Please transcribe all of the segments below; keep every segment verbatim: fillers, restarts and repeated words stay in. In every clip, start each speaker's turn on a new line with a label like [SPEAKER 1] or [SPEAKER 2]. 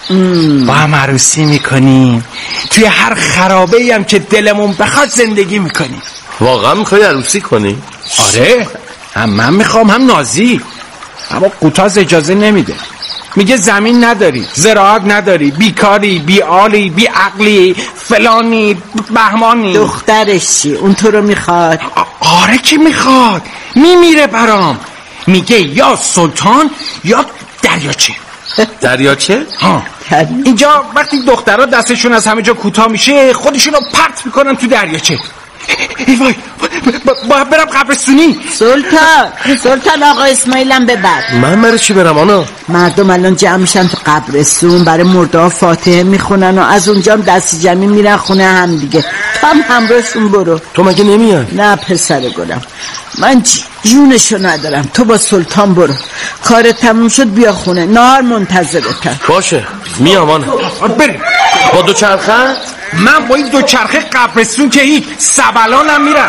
[SPEAKER 1] با هم عروسی میکنیم، توی هر خرابه ای هم که دلمون بخواد زندگی میکنیم.
[SPEAKER 2] واقعا میخوای عروسی کنی؟
[SPEAKER 1] آره، هم من میخوام هم نازی. اما قوطاز اجازه نمیده، میگه زمین نداری، زراعت نداری، بیکاری، بیعالی، بیعقلی، فلانی، بهمانی.
[SPEAKER 3] دخترش چی؟ اون تو رو میخواد؟
[SPEAKER 1] آره که میخواد، میمیره برام. میگه یا سلطان یا دریاچه.
[SPEAKER 2] دریاچه؟
[SPEAKER 1] ها. اینجا وقتی دخترها دستشون از همه جا کوتاه میشه خودشون رو پرت میکنن تو دریاچه. ای وای، باید برم قبرستونی.
[SPEAKER 3] سلطان سلطان آقا اسماعیلم ببر.
[SPEAKER 2] من برای چی برم آنا؟
[SPEAKER 3] مردم الان جمع میشن تو قبرستون، برای مرده فاتحه میخونن و از اونجا هم دستی جمعی میرن خونه هم دیگه. تو هم همراهشون برو.
[SPEAKER 2] تو مگه نمیای؟
[SPEAKER 3] نه پسر گلم، من جونشو ندارم. تو با سلطان برو، کار تموم شد بیا خونه، نهار منتظرتم.
[SPEAKER 2] باشه میام آنا.
[SPEAKER 1] بریم
[SPEAKER 2] با دو چرخه؟
[SPEAKER 1] من با این دو چرخه قبرستون که هیچ سبلانم میرم.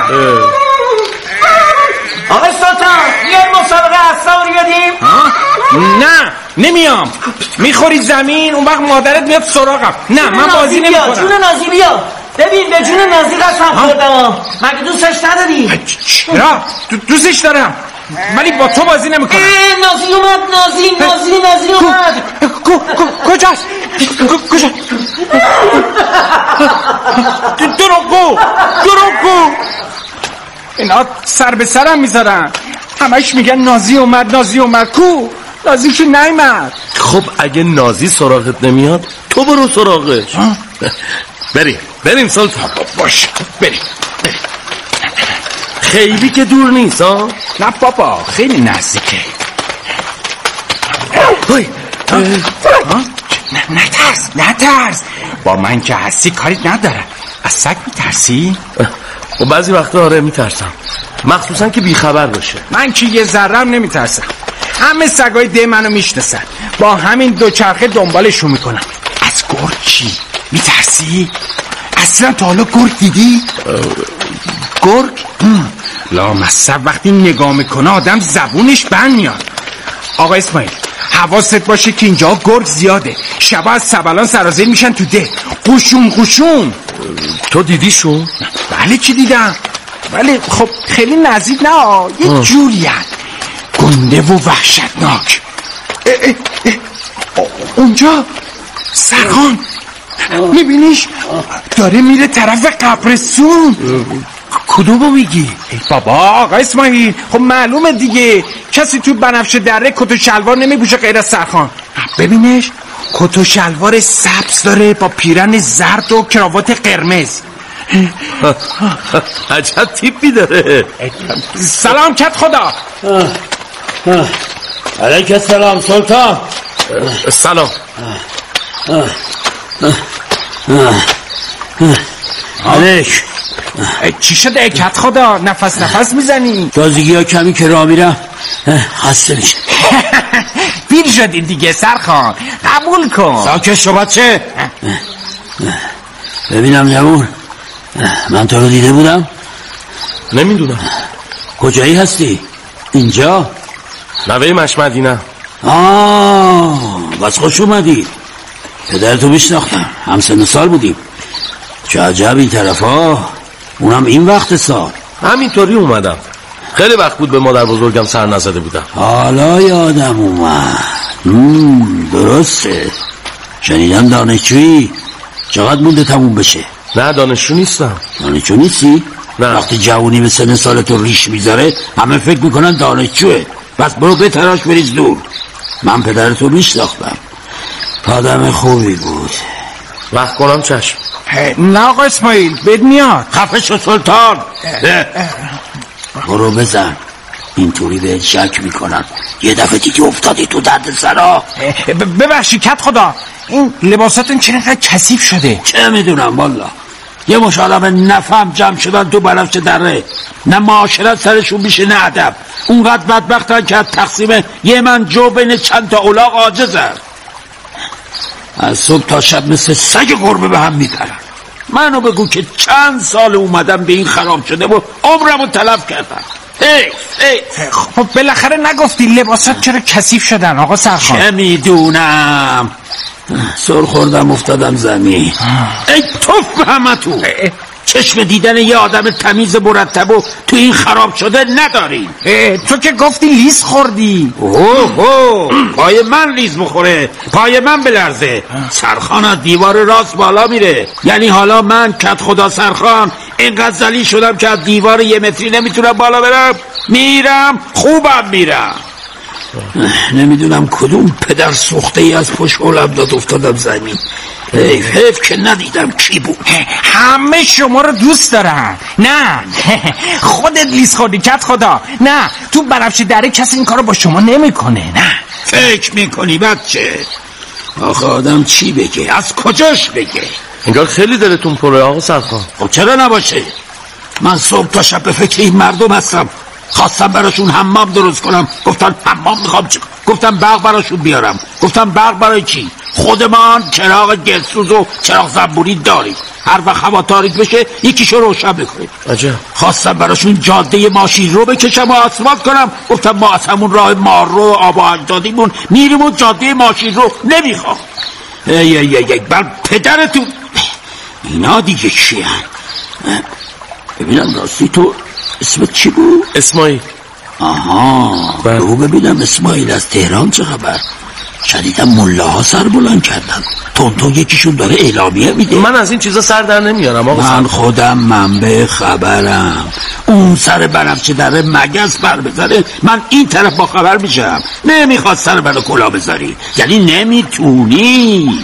[SPEAKER 4] آقای سلطان میای مسابقه اصلا رو بیادیم؟
[SPEAKER 1] نه نمیام، میخوری زمین اون وقت مادرت میاد سراغم. نه من بازی نمیکنم.
[SPEAKER 4] جون نازی بیا، ببین به جون نازی قسم خوردم. مگه دوستش نداری؟
[SPEAKER 1] چرا؟ دوستش دارم ولی با تو بازی نمیکنم.
[SPEAKER 4] نازی اومد، نازی نازی نازی اومد.
[SPEAKER 1] کجاست؟ کجا؟ دروغگو دروغگو. اینا سر به سرم میذارن، همش میگن نازی اومد نازی اومد. کو نازی که نیامد.
[SPEAKER 2] خب اگه نازی سراغت نمیاد تو برو سراغش. بریم بریم سلطان.
[SPEAKER 1] باش بریم بریم.
[SPEAKER 2] خیلی که دور نیست ها؟
[SPEAKER 1] نه بابا خیلی نزدیکه. های نترس نترس، با من که هستی کاری ندارم. از سگ میترسی؟
[SPEAKER 2] و بعضی وقتا آره میترسم، مخصوصا که بیخبر باشه.
[SPEAKER 1] من که یه ذرم نمیترسم، همه سگای ده منو میشناسن، با همین دو چرخه دنبالشون میکنم. از گرگ چی؟ میترسی؟ اصلا تا حالا گرگ دیدی؟ گرگ؟ لامصب وقتی نگاه میکنه آدم زبونش بند میاد. آقا اسماعیل حواست باشه که اینجا گرگ زیاده، شبا از سبلان سرازیر میشن تو ده، قشون قشون.
[SPEAKER 2] تو دیدیشون؟
[SPEAKER 1] بله چی دیدم، ولی خب خیلی نزدیک نه، یه جوری هست گنده و وحشتناک. اه اه اه. اونجا سرخان میبینیش داره میره طرف قبرستون.
[SPEAKER 2] کدومو میگی؟
[SPEAKER 1] ای بابا آقا اسماعیل، خب معلومه دیگه، کسی تو بنفشه دره کت و شلوار نمیپوشه غیر از سرخان. ببینش کت و شلوار سبز داره با پیرن زرد و کراوات قرمز.
[SPEAKER 2] عجب تیپی داره.
[SPEAKER 1] سلام کت خدا.
[SPEAKER 5] علیک سلام سلطان.
[SPEAKER 2] سلام.
[SPEAKER 5] علیک.
[SPEAKER 1] چی شده ای کت خدا؟ نفس نفس میزنی؟
[SPEAKER 5] تازگی ها کمی که راه میرم خسته میشه.
[SPEAKER 1] پیر شدی دیگه سرخان، قبول کن.
[SPEAKER 5] ساکت شو بچه. ببینم جوون، من تو رو دیده بودم؟
[SPEAKER 2] نمیدونم.
[SPEAKER 5] کجایی هستی؟ اینجا؟
[SPEAKER 2] نوه مشمدینه.
[SPEAKER 5] آه بس خوش اومدی. پدرتو میشناختم، هم سن سال بودیم. چه عجب این طرف ها، اونم این وقت سال.
[SPEAKER 2] همینطوری اومدم، خیلی وقت بود به مادر بزرگم سر نزده بودم.
[SPEAKER 5] حالا یادم اومد. مم درسته، شنیدم دانشجویی. چقدر مونده تموم بشه؟
[SPEAKER 2] نه دانشجو نیستم.
[SPEAKER 5] دانشجو نیستی؟
[SPEAKER 2] نه.
[SPEAKER 5] وقتی جوونی به سن سال تو ریش میذاره همه فکر میکنن دانشجوه. بس برو بتراش بریز دور. من پدرتو میشناختم، آدم خوبی بود.
[SPEAKER 2] وقت کنم چشم.
[SPEAKER 1] نه آقا اسماعیل بد میاد.
[SPEAKER 5] خفه شو سلطان. برو بزن، اینطوری به شک میکنن یه دفعه دیگه افتادی تو درد سرا.
[SPEAKER 1] ببخشی کت خدا، این لباساتون چرا اینقدر کثیف شده؟
[SPEAKER 5] چه میدونم والا، یه مش آدم نفهم جمع شدن تو بنفشه دره، نه معاشرت سرشون میشه نه ادب. اونقدر بدبختن که از تقسیم یه من جو بین چند تا اولاغ عاجزن. از صبح تا شب مثل سگ گربه به هم میپرن. منو بگو که چند سال اومدم به این خراب شده و عمرمو تلف کردم. هی هی
[SPEAKER 1] خب بالاخره نگفتی لباسات چرا کثیف شدن آقا سرخان؟
[SPEAKER 5] چه میدونم، سر خوردم افتادم زمین. ای توف به همه تو، چشم دیدن یه آدم تمیز مرتب و تو این خراب شده نداری.
[SPEAKER 1] تو که گفتی لیز خوردی.
[SPEAKER 5] اوه اوه پای من لیز بخوره، پای من بلرزه. سرخان از دیوار راست بالا میره، یعنی حالا من کت خدا سرخان اینقدر ذلیل شدم که از دیوار یه متری نمیتونم بالا برم؟ میرم خوبم میرم. نمیدونم کدوم پدر سوخته ای از پشت اولم داد افتادم زمین. حیف حیف که ندیدم کی بود.
[SPEAKER 1] همه شما رو دوست دارن. نه خودت لیز خوردی کت خدا. نه تو بنفشه دره کسی این کارو با شما نمیکنه. نه
[SPEAKER 5] فکر میکنی بچه؟ آخه آدم چی بگه؟ از کجاش بگه؟
[SPEAKER 2] انگار خیلی دلتون پره آقا سرخان.
[SPEAKER 5] خب چرا نباشه؟ من صبح تا شب به فکر این مردم هستم. خواستم براشون حمام درست کنم، گفتن حمام میخوام چی؟ گفتم برق براشون بیارم. گفتم برق برای چی؟ خودمان چراغ گلسوز و چراغ زنبوری داریم، هر وقت هوا تاریک بشه یکیشو روشن بکنیم.
[SPEAKER 2] عجب.
[SPEAKER 5] خواستم براشون جاده ماشین رو بکشم و آسفالت کنم، گفتم ما از همون راه مارو و آب و اجدادیمون میریم و جاده ماشین رو نمیخوام. ای ای ای ای بر پدرتون اینا دیگه چی هن؟ ببینم راستی تو اسمت چی بود؟
[SPEAKER 2] اسماعیل.
[SPEAKER 5] آها بگو ببینم اسماعیل از تهران چه خبر؟ شدیدم ملاها سر بلند کردن، تون تون یکیشون داره اعلامیه میده.
[SPEAKER 2] من از این چیزا سر در نمیارم آقا.
[SPEAKER 5] من خودم منبع خبرم. اون سر بنفشه داره مگس بر بذاره من این طرف با خبر میشم. نمیخواد سر منو کلا بذاری، یعنی نمیتونی.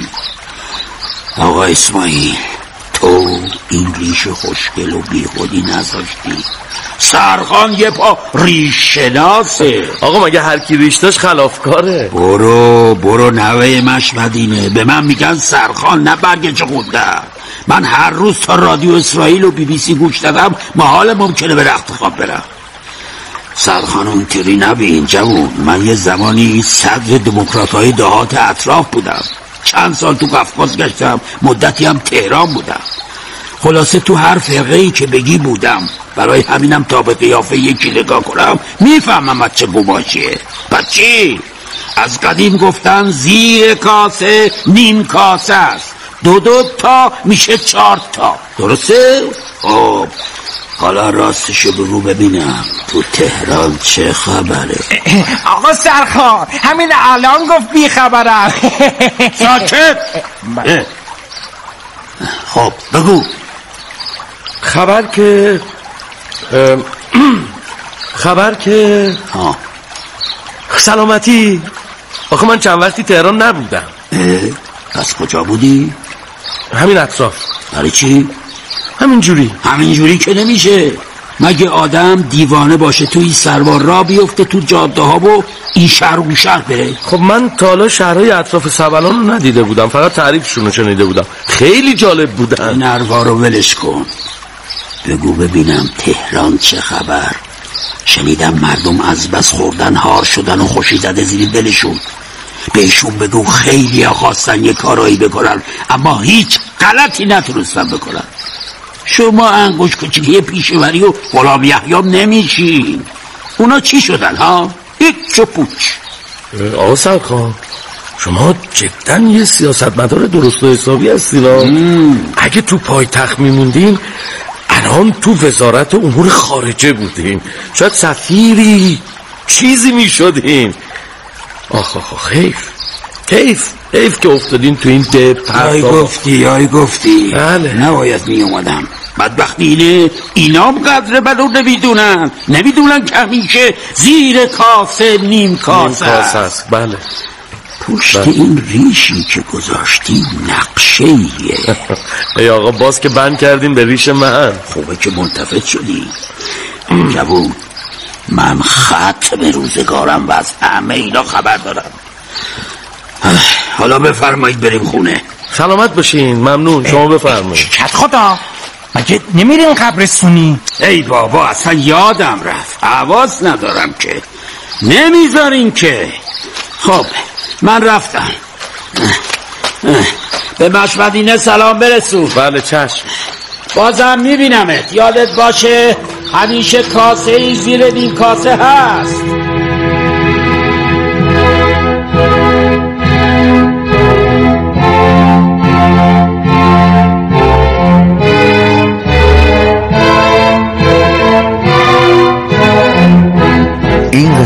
[SPEAKER 5] آقا اسماعیل تو این ریش خوشگل و بی خودی نذاشتی. سرخان یه پا ریش شناسه.
[SPEAKER 2] آقا مگه هر کی ریش داشت خلافکاره؟
[SPEAKER 5] برو برو نوه مشمدینه. به من میگن سرخان نه برگه چه خوندم. من هر روز تا رادیو اسرائیل و بی بی سی گوش دادم محال ممکنه به رخت خواب برم. سرخان اونطوری نبین جوون. من یه زمانی صدر دموکرات‌های دهات اطراف بودم، چند سال تو قفقاز گشتم، مدتی هم تهران بودم. خلاصه تو هر فرقه‌ای که بگی بودم. برای همینم تا به قیافه یکی نگاه کنم میفهمم از چه گماشیه. پس چی؟ از قدیم گفتن زیر کاسه نیم کاسه است، دو دو تا میشه چهار تا، درسته؟ خب حالا راستشو بگو ببینم تو تهران چه خبره؟
[SPEAKER 1] آقا سرخان همین الان گفت بی خبرم.
[SPEAKER 5] ساکت. خب بگو.
[SPEAKER 2] خبر که خبر که
[SPEAKER 5] ها
[SPEAKER 2] سلامتی. آخه من چند وقتی تهران نبودم.
[SPEAKER 5] پس کجا بودی؟
[SPEAKER 2] همین اطراف.
[SPEAKER 5] برای چی؟
[SPEAKER 2] همین جوری.
[SPEAKER 5] همین جوری که نمیشه. مگه آدم دیوانه باشه تو این سروار را بیفته تو جاده ها و این شهر و شهر بره؟
[SPEAKER 2] خب من تا حالا شهرهای اطراف سبلان رو ندیده بودم، فقط تعریفشون رو شنیده بودم، خیلی جالب بودن.
[SPEAKER 5] این اروا رو ولش کن، بگو ببینم تهران چه خبر؟ شنیدم مردم از بس خوردن هار شدن و خوشی زده زیر دلشون. بهشون بگو خیلی خواستن یه کارایی بکنن اما هیچ غلطی نتونستن بکنن. شما انگوش کوچیکی پیشوری و غلام یحیی نمیشین. اونا چی شدن ها؟ هیچ چو پوچ.
[SPEAKER 2] آقا سرخان شما جدا یه سیاستمدار درست و حسابی هستین. اگه تو پایتخت میموندین الان تو وزارت امور خارجه بودین، شاید سفیری چیزی میشدین. آخ آخ حیف حیف حیف که افتادین تو این دپ.
[SPEAKER 5] آی گفتی آی گفتی
[SPEAKER 2] بله.
[SPEAKER 5] نباید می اومدم. بدبختی اینه اینام قدر بلو نمیدونن نمیدونن که همیشه زیر کاسه نیم کاسه
[SPEAKER 2] است. بله.
[SPEAKER 5] پشت بله. این ریشی که گذاشتی نقشه ایه.
[SPEAKER 2] ای آقا باز که بند کردین به ریش من.
[SPEAKER 5] خوبه که منتفض شدی جوون. من ختم روزگارم و از همه اینا خبر دارم. حالا بفرمایید بریم خونه.
[SPEAKER 2] سلامت باشین. ممنون. شما بفرمایید.
[SPEAKER 1] کت خدا مگه نمیرین قبرستونی؟
[SPEAKER 5] ای بابا اصلا یادم رفت، حواس ندارم که. نمیذارین که. خب من رفتم. به مشمدینه سلام برسون.
[SPEAKER 2] بله چشم.
[SPEAKER 5] بازم میبینمت. یادت باشه همیشه کاسه ای زیر نیم کاسه هست.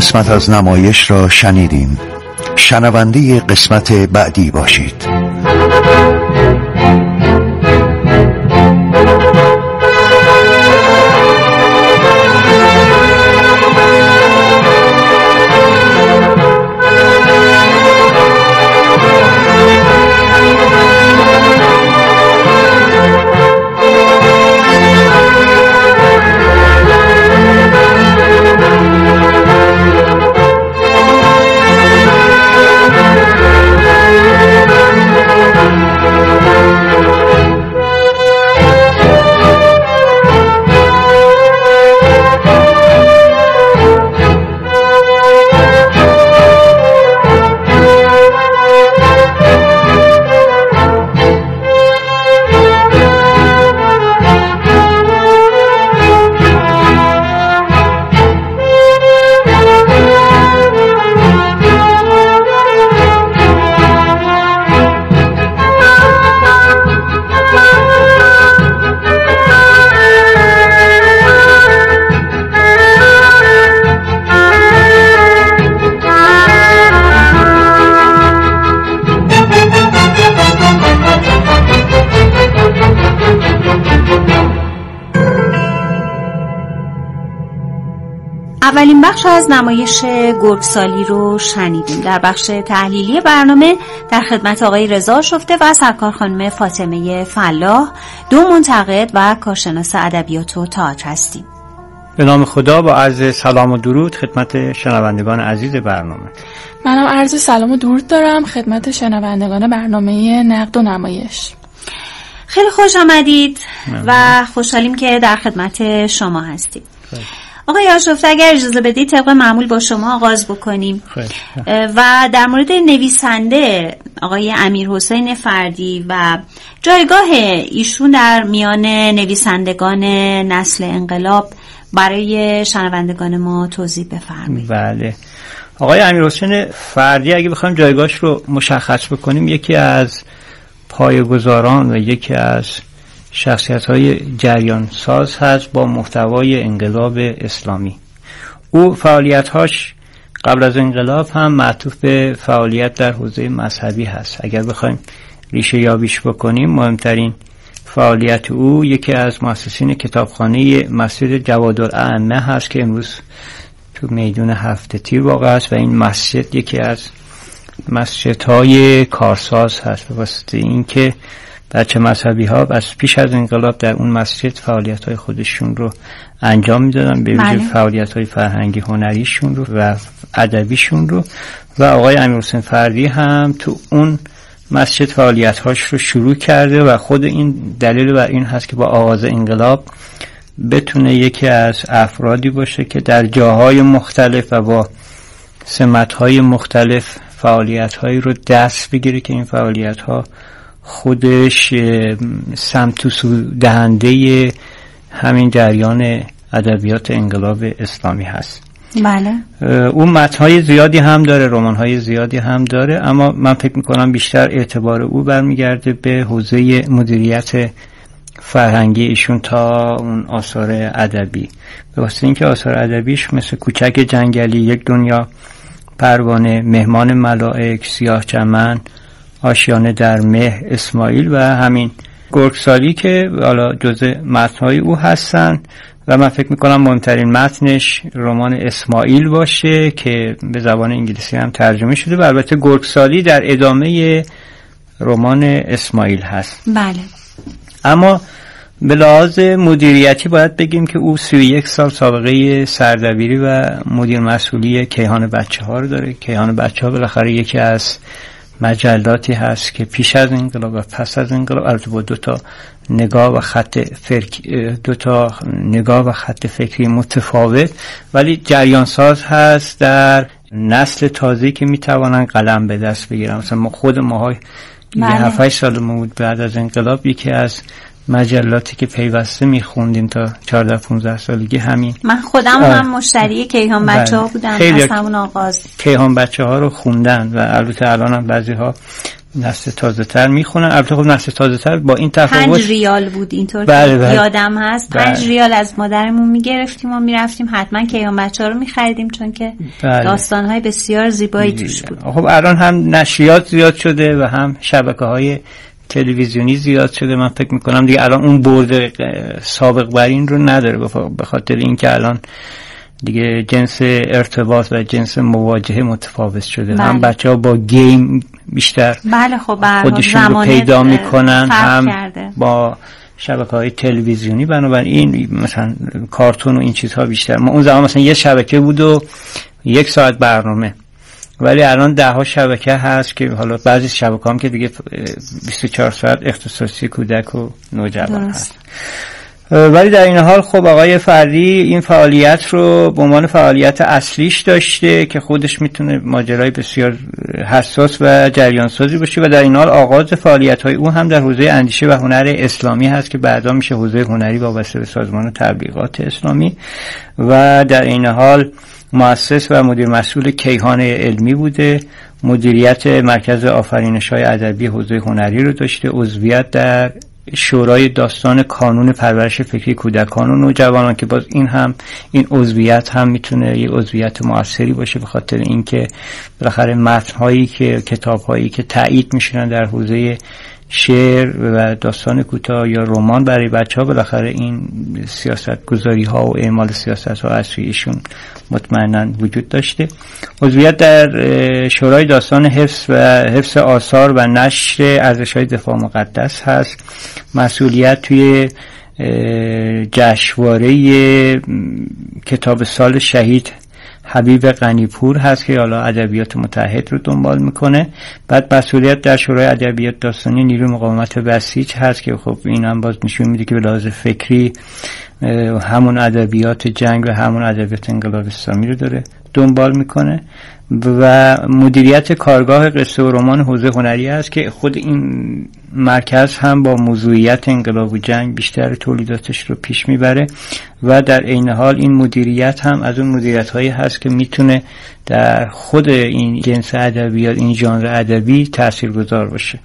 [SPEAKER 6] قسمت از نمایش را شنیدیم. شنونده قسمت بعدی باشید.
[SPEAKER 7] اولین بخش از نمایش گرگسالی رو شنیدیم. در بخش تحلیلی برنامه در خدمت آقای رضا شفته و سرکار خانم فاطمه فلاح، دو منتقد و کارشناس ادبیات و تئاتر هستیم.
[SPEAKER 8] به نام خدا با عرض سلام و درود خدمت شنوندگان عزیز برنامه.
[SPEAKER 9] منم عرض سلام و درود دارم خدمت شنوندگان برنامه نقد و نمایش.
[SPEAKER 7] خیلی خوش آمدید و خوشحالیم که در خدمت شما هستیم. آقای آشفته اگر اجازه بدید طبق معمول با شما آغاز بکنیم و در مورد نویسنده آقای امیرحسین فردی و جایگاه ایشون در میان نویسندگان نسل انقلاب برای شنوندگان ما توضیح بفرمایید.
[SPEAKER 8] بله، آقای امیرحسین فردی اگه بخوایم جایگاهش رو مشخص بکنیم، یکی از پایه‌گذاران و یکی از شخصیت‌های جریان ساز هست با محتوای انقلاب اسلامی. او فعالیت‌هاش قبل از انقلاب هم معطوف به فعالیت در حوزه مذهبی هست. اگر بخوایم ریشه یابیش بکنیم، مهمترین فعالیت او یکی از مؤسسین کتابخانه مسجد جوادالائمه هست که امروز تو میدون هفت تیر واقع است و این مسجد یکی از مسجدهای کارساز هست. به واسطه اینکه بچه مذهبی ها از پیش از انقلاب در اون مسجد فعالیت های خودشون رو انجام میدادن، به ویژه فعالیت های فرهنگی هنریشون رو و ادبیشون رو، و آقای امیرحسین فردی هم تو اون مسجد فعالیت هاش رو شروع کرده و خود این دلیل بر این هست که با آغاز انقلاب بتونه یکی از افرادی باشه که در جاهای مختلف و با سمت‌های مختلف فعالیت‌هایی رو دست بگیره که این فعالیت‌ها خودش سمت و سو دهنده همین جریان ادبیات انقلاب اسلامی هست.
[SPEAKER 7] بله.
[SPEAKER 8] اون متن‌های زیادی هم داره، رمان‌های زیادی هم داره، اما من فکر می‌کنم بیشتر اعتبار او برمیگرده به حوزه مدیریت فرهنگی ایشون تا اون آثار ادبی. به واسطه اینکه آثار ادبیش مثل کوچک جنگلی، یک دنیا پروانه، مهمان ملائک، سیاه چمن، آشیانه در مه، اسماعیل و همین گرگسالی که حالا جزء متن‌های او هستن و من فکر میکنم مهمترین متنش رمان اسماعیل باشه که به زبان انگلیسی هم ترجمه شده و البته گرگسالی در ادامه رمان اسماعیل هست.
[SPEAKER 7] بله.
[SPEAKER 8] اما به لحاظ مدیریتی باید بگیم که او سی و یک سال سابقه سردبیری و مدیر مسئولی کیهان بچه ها رو داره. کیهان بچه ها بالاخره یکی از مجلاتی هست که پیش از انقلاب و پس از انقلاب البته با دو تا نگاه و خط فکری دو تا نگاه و خط فکری متفاوت ولی جریان ساز هست در نسل تازه‌ای که میتوانن قلم به دست بگیرن. مثلا ما خود ماهای هفت هشت سالمون بود بعد از انقلاب یکی از مجلاتی که پیوسته میخوندیم تا چهارده پانزده سالگی همین.
[SPEAKER 7] من خودم هم مشتری کیهان بچه ها بودم از همون آغاز.
[SPEAKER 8] کیهان بچه ها رو خوندن و البته الان هم بعضی ها نسل تازه تر میخونن. البته خب نسل تازه تر با این تفاوت
[SPEAKER 7] پنج ریال بود اینطور
[SPEAKER 8] بله
[SPEAKER 7] که
[SPEAKER 8] بله.
[SPEAKER 7] یادم هست
[SPEAKER 8] بله.
[SPEAKER 7] پنج ریال از مادرمون میگرفتیم و میرفتیم حتما کیان بچه ها رو میخریدیم چون که
[SPEAKER 8] بله.
[SPEAKER 7] داستانهای بسیار زیبایی توش بود.
[SPEAKER 8] خب الان هم نشریات زیاد شده و هم شبکه‌های تلویزیونی زیاد شده. من فکر میکنم دیگه الان اون برد سابق بر این رو نداره، به خاطر اینکه الان دیگه جنس ارتباط و جنس مواجهه متفاوت شده. بله. هم بچه ها با گیم بیشتر
[SPEAKER 7] بله خب
[SPEAKER 8] خودشون رو پیدا میکنن، هم
[SPEAKER 7] کرده.
[SPEAKER 8] با شبکه های تلویزیونی، بنابراین مثلا کارتون و این چیزها بیشتر. ما اون زمان مثلا یه شبکه بود و یک ساعت برنامه، ولی الان ده ها شبکه هست که حالا بعضی شبکه هم که دیگه بیست و چهار ساعت اختصاصی کودک و نوجوان هست. ولی در این حال خب آقای فردی این فعالیت رو به عنوان فعالیت اصلیش داشته که خودش میتونه ماجرای بسیار حساس و جریان سازی باشه و در این حال آغاز فعالیت های او هم در حوزه اندیشه و هنر اسلامی هست که بعدا میشه حوزه هنری وابسته به سازمان تبلیغات اسلامی و در این حال مؤسس و مدیر مسئول کیهان علمی بوده. مدیریت مرکز آفرینش‌های ادبی حوزه هنری رو داشته. عضویت در شورای داستان کانون پرورش فکری کودکان و نوجوانان که باز این هم این عضویت هم میتونه یه عضویت موثری باشه به خاطر اینکه بالاخره متن‌هایی که کتاب‌هایی که تایید میشن در حوزه شعر و داستان کوتاه یا رمان برای بچه‌ها بالاخره این سیاست گذاری ها و اعمال سیاست ها از سوی ایشون مطمئناً وجود داشته. عضویت در شورای داستان حفظ و حفظ آثار و نشر ارزش‌های دفاع مقدس هست. مسئولیت توی جشنواره کتاب سال شهید حبیب غنیپور هست که حالا ادبیات متحد رو دنبال میکنه. بعد مسئولیت در شورای ادبیات داستانی نیروی مقاومت بسیج هست که خب این هم باز نشون میده که به لحاظ فکری همون ادبیات جنگ و همون ادبیات انقلاب اسلامی رو داره دنبال میکنه. و مدیریت کارگاه قصه و رمان حوزه هنری است که خود این مرکز هم با موضوعیت انقلاب و جنگ بیشتر تولیداتش رو پیش میبره و در عین حال این مدیریت هم از اون مدیریت هایی هست که میتونه در خود این جنس ادبیات این ژانر ادبی تاثیرگذار باشه.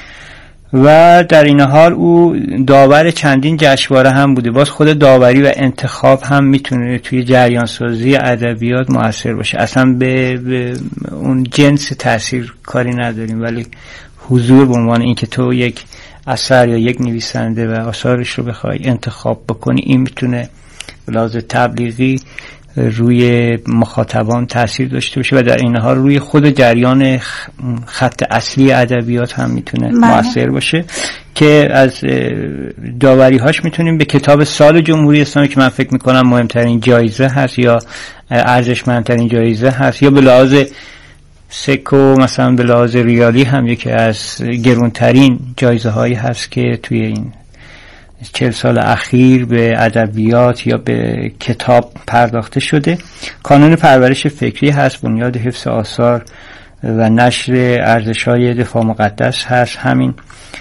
[SPEAKER 8] و در این حال او داور چندین جشنواره هم بوده. باز خود داوری و انتخاب هم میتونه توی جریان سازی ادبیات موثر باشه. اصلا به, به اون جنس تاثیر کاری نداریم، ولی حضور به عنوان اینکه تو یک اثر یا یک نویسنده و آثارش رو بخوای انتخاب بکنی، این میتونه به لحاظ تبلیغی روی مخاطبان تاثیر داشته باشه و در این حال روی خود جریان خط اصلی ادبیات هم میتونه مؤثر باشه که از داوری هاش میتونیم به کتاب سال جمهوری اسلامی که من فکر میکنم مهمترین جایزه هست یا ارزشمندترین جایزه هست، یا به لحاظ سکو مثلا به لحاظ ریالی هم یکی از گرونترین جایزه هایی هست که توی این چهل سال اخیر به ادبیات یا به کتاب پرداخته شده. کانون پرورش فکری هست، بنیاد حفظ آثار و نشر ارزش‌های دفاع مقدس هست. همین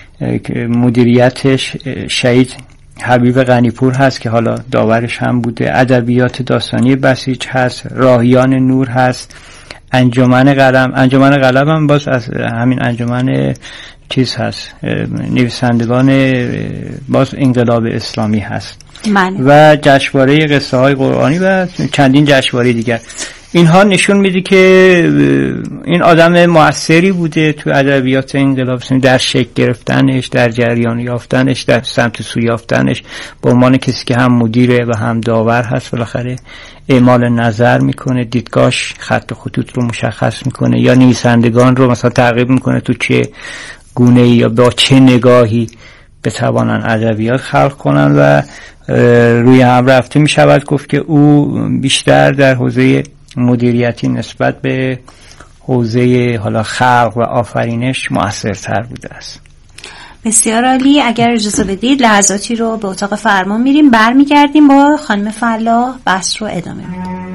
[SPEAKER 8] مدیریتش شهید حبیب غنیپور هست که حالا داورش هم بوده. ادبیات داستانی بسیج هست. راهیان نور هست. انجمن قلم انجمن قلم هم باز از همین انجمن چیز هست، نویسندگان باز انقلاب اسلامی هست. من. و جشنواره قصه های قرآنی و چندین جشنواره دیگر. اینها نشون میده که این آدم موثری بوده تو ادبیات انقلاب اسلامی، در شکل گرفتنش، در جریان یافتنش، در سمت سو یافتنش، به عنوان کسی که هم مدیره و هم داور هست بالاخره اعمال نظر میکنه، دیدگاهش خط خطوط رو مشخص میکنه یا نویسندگان رو مثلا تعقیب میکنه تو چه گونه یا با چه نگاهی بتوانن ادبیات خلق کنن و روی هم رفته میشود گفت که او بیشتر در حوزه مدیریتی نسبت به حوزه حالا خلق و آفرینش مؤثرتر بوده است.
[SPEAKER 7] بسیار عالی. اگر اجازه بدید لحظاتی رو به اتاق فرمان میریم، برمیگردیم با خانم فلاح بحث رو ادامه میدیم.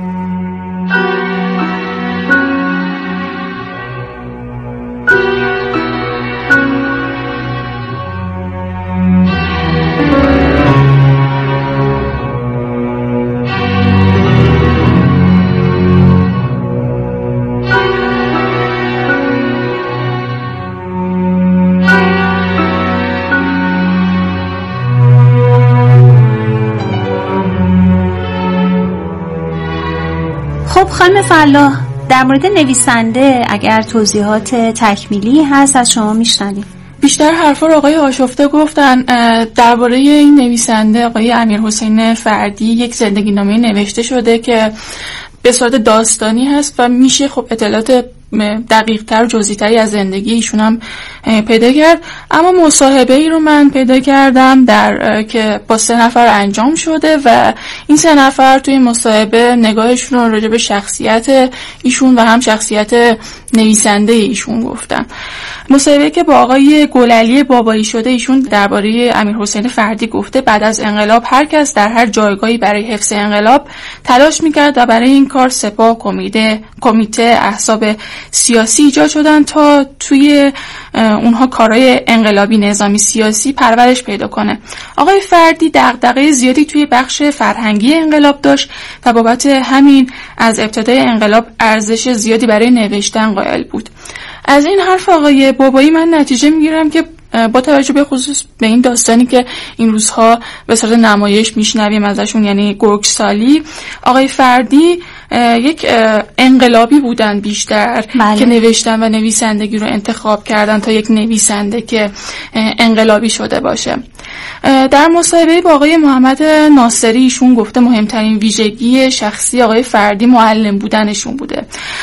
[SPEAKER 7] خانم فلاح، در مورد نویسنده اگر توضیحات تکمیلی هست از شما میشنویم.
[SPEAKER 9] بیشتر حرفا رو آقای آشفته گفتن. درباره این نویسنده آقای امیرحسین فردی یک زندگی نامه نوشته شده که به صورت داستانی هست و میشه خب اطلاعات دقیق تر و جزئی تری از زندگی ایشون هم پیدا کرد. اما مصاحبه ای رو من پیدا کردم در که با سه نفر انجام شده و این سه نفر توی مصاحبه نگاهشون رو راجع به شخصیت ایشون و هم شخصیت نویسنده ایشون گفتن. مصاحبه که با آقای گلعلی بابایی شده، ایشون درباره امیرحسین فردی گفته بعد از انقلاب هر کس در هر جایگاهی برای حفظ انقلاب تلاش میکرد و برای این کار سپاه، کمیته، کمیته احزاب سیاسی ایجاد شدن تا توی اونها کارهای انقلابی نظامی سیاسی پرورش پیدا کنه. آقای فردی دغدغه زیادی توی بخش فرهنگی انقلاب داشت و بابت همین از ابتدای انقلاب ارزش زیادی برای نوشتن قائل بود. از این حرف آقای بابایی من نتیجه میگیرم که با توجه به خصوص به این داستانی که این روزها به صورت نمایش میشنویم ازشون، یعنی گرگسالی، آقای فردی یک انقلابی بودن بیشتر بله. که نوشتن و نویسندگی رو انتخاب کردن تا یک نویسنده که انقلابی شده باشه. در مصاحبه با آقای محمد ناصری ایشون گفته مهمترین ویژگی شخصی آقای فردی معلم بودنشون بوده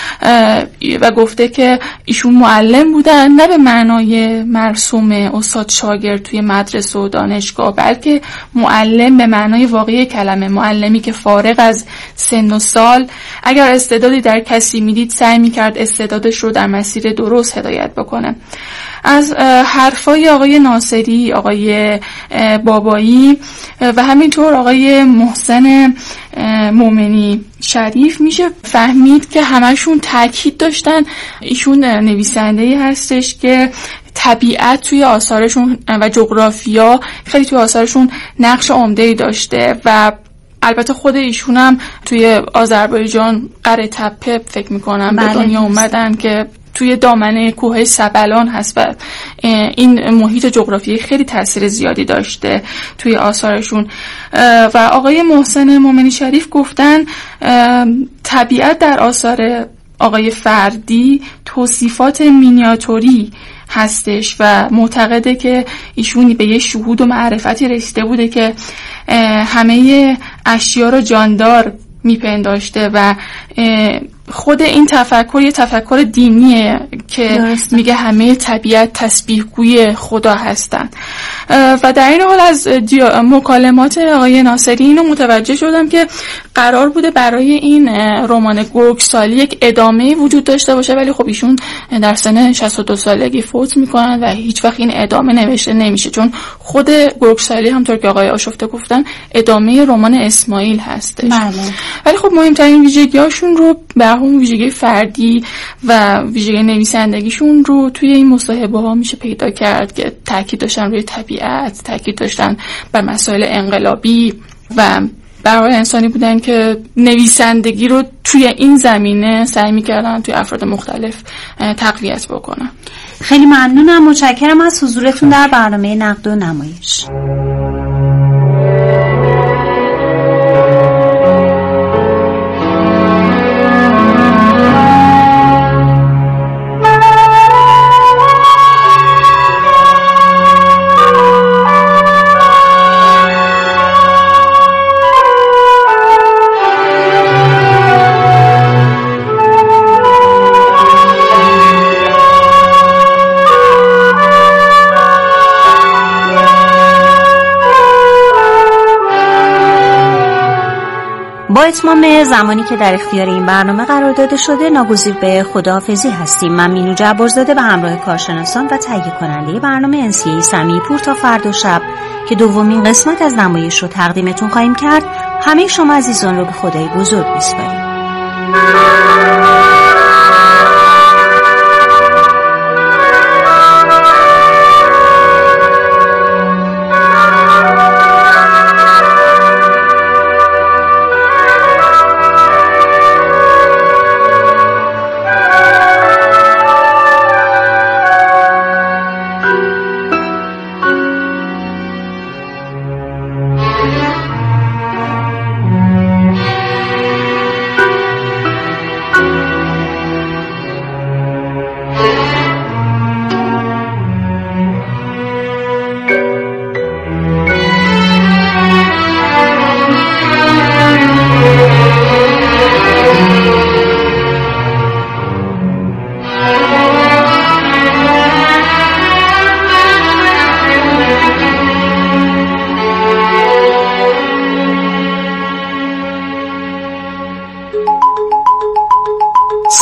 [SPEAKER 9] و گفته که ایشون معلم بودن نه به معنای مرسوم استاد شاگرد توی مدرسه و دانشگاه، بلکه معلم به معنای واقعی کلمه، معلمی که فارغ از سن و سال اگر استعدادی در کسی میدید سعی میکرد استعدادش رو در مسیر درست هدایت بکنه. از حرفای آقای ناصری، آقای بابایی و همینطور آقای محسن مومنی شریف میشه فهمید که همشون تاکید داشتن ایشون نویسنده‌ای هستش که طبیعت توی آثارشون و جغرافیا خیلی توی آثارشون نقش عمده‌ای داشته و البته خود ایشون هم توی آذربایجان قره تپه فکر میکنم بله. به دنیا اومدن که توی دامنه کوه سبلان هست و این محیط جغرافیایی خیلی تاثیر زیادی داشته توی آثارشون. و آقای محسن مومنی شریف گفتن طبیعت در آثار آقای فردی توصیفات مینیاتوری هستش و معتقده که ایشونی به یه شهود و معرفتی رسیده بوده که همه اشیا رو جاندار میپنداشته و خود این تفکر یه تفکر دینیه که درسته. میگه همه طبیعت تسبیحگوی خدا هستن. و در این حال از مکالمات آقای ناصری اینو متوجه شدم که قرار بوده برای این رمان گرگسالی یک ادامه وجود داشته باشه، ولی خب ایشون در سن شصت و دو سالگی فوت میکنن و هیچ وقت این ادامه نوشته نمیشه، چون خود گرگسالی همونطور که آقای آشفته گفتن ادامه رمان اسماعیل هستش. بله. ولی خب مهمترین ویژگی‌هاشون رو به همون ویژگی فردی و ویژگی نویسندگیشون رو توی این مصاحبه ها میشه پیدا کرد که تاکید داشتن روی طبیعت، تاکید داشتن بر مسائل انقلابی و برای انسانی بودن که نویسندگی رو توی این زمینه سعی میکردن توی افراد مختلف تقویت بکنن.
[SPEAKER 7] خیلی ممنونم، متشکرم از حضورتون در برنامه نقد و نمایش. با اتمام زمانی که در اختیار این برنامه قرار داده شده ناگزیر به خداحافظی هستیم. من مینو جبارزاده به همراه کارشناسان و تهیه کننده برنامه انسیه سمیع پور تا فردا شب که دومین قسمت از نمایش رو تقدیمتون خواهیم کرد، همه شما عزیزان رو به خدای بزرگ میسپاریم.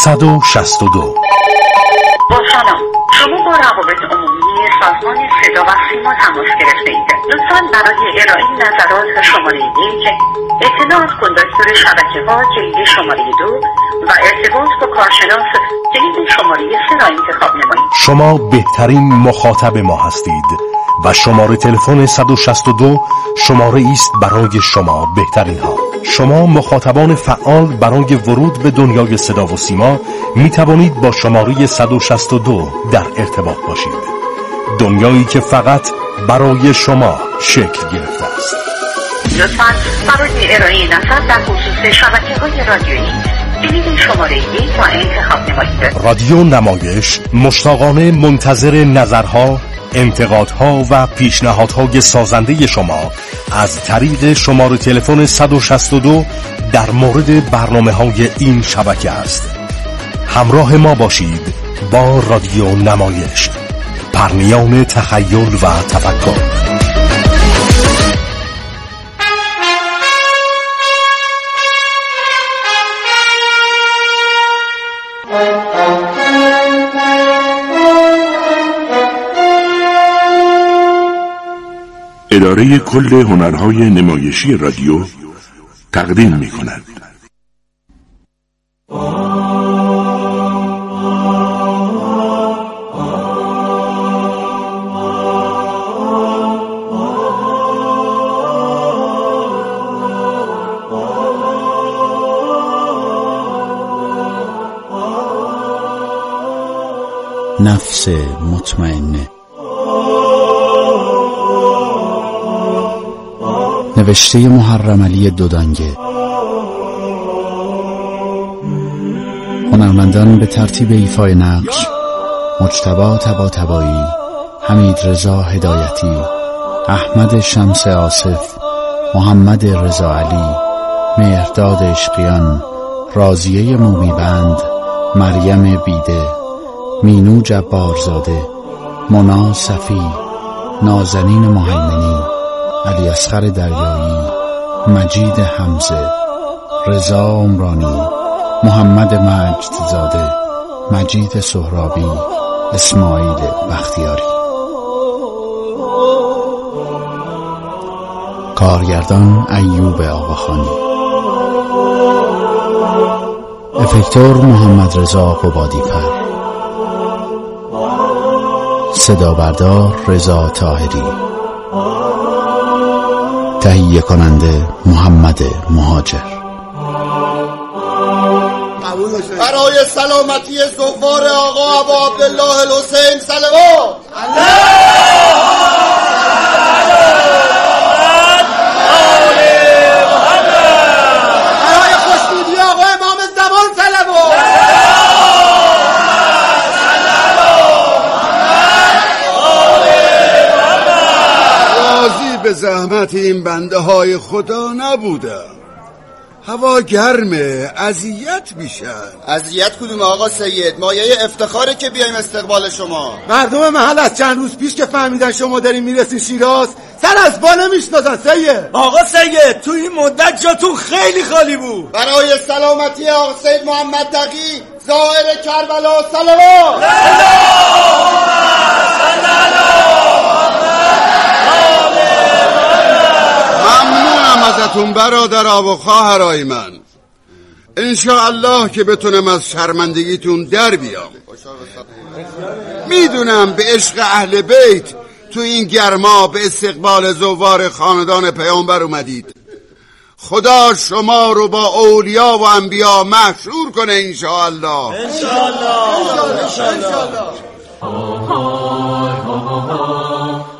[SPEAKER 10] صد و شصت و دو.
[SPEAKER 11] با سلام، شما با روابط عمومی سازمان صدا و سیما تماس گرفته اید. لطفاً برای ارائه نظرات شماره یک، اطلاع از کندکتور شبکه ها کلید شماره دو و ارتباط با کارشناس کلید شماره سه را انتخاب نمایید.
[SPEAKER 10] شما بهترین مخاطب ما هستید و شماره تلفن صد و شصت و دو شماره است برای شما بهترین ها. شما مخاطبان فعال برای ورود به دنیای صدا و سیما می توانید با شماره صد و شصت و دو در ارتباط باشید. دنیایی که فقط برای شما شکل گرفته است.
[SPEAKER 11] لطفاً برای ارائه نظر در خصوص شبکه‌های رادیویی کلید شماره یک را انتخاب نمایید.
[SPEAKER 10] رادیو نمایش مشتاقانه منتظر نظرها، انتقادها و پیشنهادهای سازنده شما از طریق شماره تلفن صد و شصت و دو در مورد برنامه‌های این شبکه است. همراه ما باشید با رادیو نمایش، پرنیان تخیل و تفکر.
[SPEAKER 12] اداره کل هنرهای نمایشی رادیو تقدیم می کند.
[SPEAKER 13] نفس مطمئنه. نوشته محرم علی دودانگه. هنرمندان به ترتیب ایفای نقش: مجتبی طباطبایی، حمید رضا هدایتی، احمد شمس آصف، محمد رضا علی، مهرداد عشقیان، راضیه مومیبند، مریم بیده، مینو جبارزاده، مونا صفی، نازنین مهیمنی، علی اصغر دریایی، مجید حمزه، رضا عمرانی، محمد مجدزاده، مجید سهرابی، اسماعیل بختیاری. کارگردان ایوب آقاخانی. افکتور محمد رضا قبادی‌پر. صدا بردار رضا طاهری. تهیه کننده محمد مهاجر.
[SPEAKER 14] برای سلامتی زوار آقا ابا عبدالله الحسین صلوات. برای خوشنودی آقا امام زمان صلوات. راضی به زحمت این بنده های خدا نبودم. هوا گرمه، اذیت میشن. اذیت کدوم آقا سید؟ مایه افتخاره که بیایم استقبال شما. مردم محل از چند روز پیش که فهمیدن شما دارین میرسین شیراز سر از بالا میشناسن سید. آقا سید تو این مدت جاتون خیلی خالی بود. برای سلامتی آقا سید محمد تقی ظاهر کربلا صلوات. ممنونم ازتون برادرها و خواهرای من. انشاءالله که بتونم از شرمندگیتون در بیام. میدونم به عشق اهل بیت تو این گرما به استقبال زوار خاندان پیامبر اومدید. خدا شما رو با اولیا و انبیا محشور کنه انشاءالله. انشاءالله. انشاءالله.